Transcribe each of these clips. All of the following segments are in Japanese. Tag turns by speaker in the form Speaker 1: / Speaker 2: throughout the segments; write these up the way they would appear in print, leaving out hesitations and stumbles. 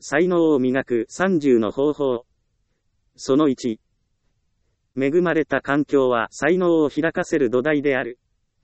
Speaker 1: 才能を磨く30の方法。その1。恵まれた環境は才能を開かせる土台である。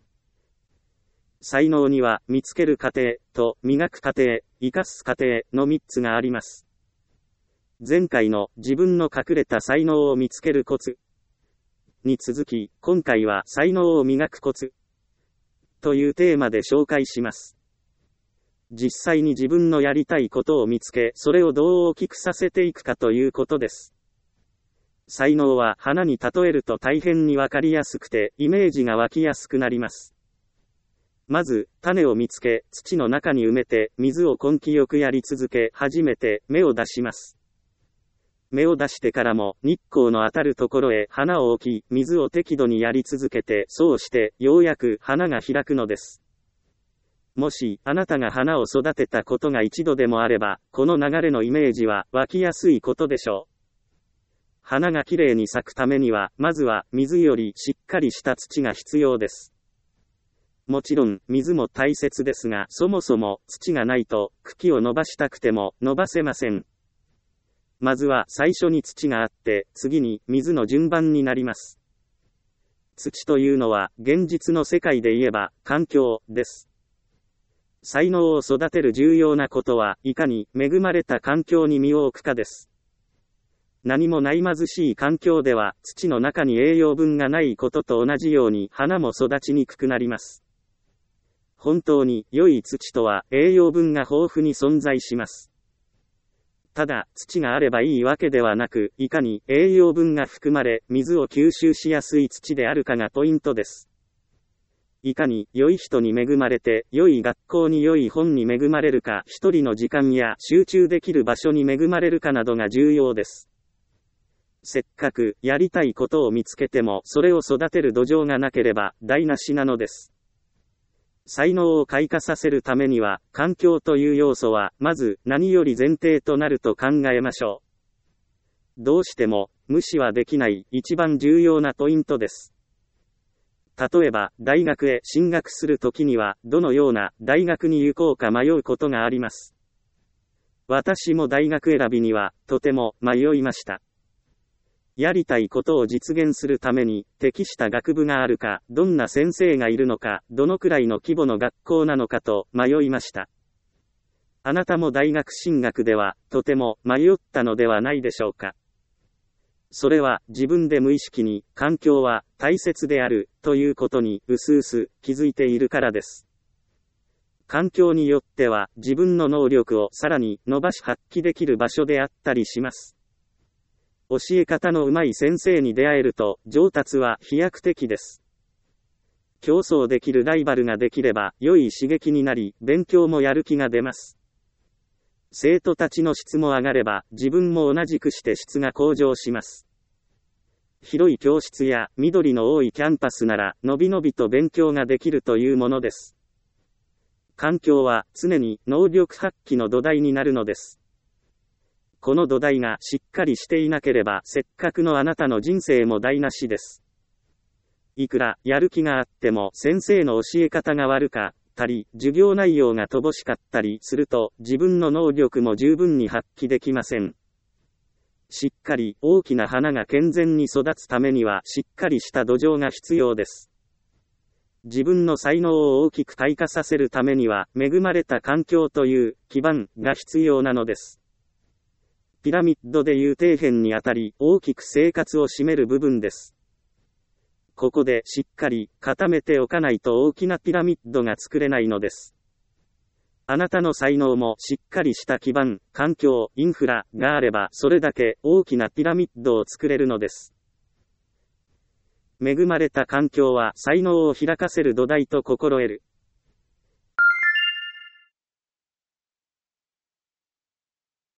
Speaker 1: 才能には見つける過程と磨く過程、生かす過程の3つがあります。前回の自分の隠れた才能を見つけるコツに続き、今回は才能を磨くコツというテーマで紹介します。実際に自分のやりたいことを見つけ、それをどう大きくさせていくかということです。才能は花に例えると大変にわかりやすくて、イメージが湧きやすくなります。まず、種を見つけ、土の中に埋めて、水を根気よくやり続け、初めて芽を出します。芽を出してからも、日光の当たるところへ花を置き、水を適度にやり続けて、そうして、ようやく花が開くのです。もし、あなたが花を育てたことが一度でもあれば、この流れのイメージは湧きやすいことでしょう。花がきれいに咲くためには、まずは、水よりしっかりした土が必要です。もちろん、水も大切ですが、そもそも、土がないと、茎を伸ばしたくても、伸ばせません。まずは、最初に土があって、次に、水の順番になります。土というのは、現実の世界で言えば、環境です。才能を育てる重要なことは、いかに恵まれた環境に身を置くかです。何もない貧しい環境では、土の中に栄養分がないことと同じように、花も育ちにくくなります。本当に良い土とは、栄養分が豊富に存在します。ただ、土があればいいわけではなく、いかに栄養分が含まれ、水を吸収しやすい土であるかがポイントです。いかに良い人に恵まれて、良い学校に良い本に恵まれるか、一人の時間や集中できる場所に恵まれるかなどが重要です。せっかくやりたいことを見つけても、それを育てる土壌がなければ台無しなのです。才能を開花させるためには、環境という要素は、まず何より前提となると考えましょう。どうしても無視はできない一番重要なポイントです。例えば、大学へ進学するときには、どのような大学に行こうか迷うことがあります。私も大学選びには、とても迷いました。やりたいことを実現するために、適した学部があるか、どんな先生がいるのか、どのくらいの規模の学校なのかと迷いました。あなたも大学進学では、とても迷ったのではないでしょうか。それは自分で無意識に環境は大切であるということに薄々気づいているからです。環境によっては自分の能力をさらに伸ばし発揮できる場所であったりします。教え方の上手い先生に出会えると上達は飛躍的です。競争できるライバルができれば良い刺激になり勉強もやる気が出ます。生徒たちの質も上がれば、自分も同じくして質が向上します。広い教室や緑の多いキャンパスなら、のびのびと勉強ができるというものです。環境は常に能力発揮の土台になるのです。この土台がしっかりしていなければ、せっかくのあなたの人生も台無しです。いくらやる気があっても、先生の教え方が悪かったり、授業内容が乏しかったりすると、自分の能力も十分に発揮できません。しっかり大きな花が健全に育つためには、しっかりした土壌が必要です。自分の才能を大きく開花させるためには、恵まれた環境という基盤が必要なのです。ピラミッドでいう底辺にあたり、大きく生活を占める部分です。ここでしっかり固めておかないと大きなピラミッドが作れないのです。あなたの才能もしっかりした基盤、環境、インフラがあればそれだけ大きなピラミッドを作れるのです。恵まれた環境は才能を開かせる土台と心得る。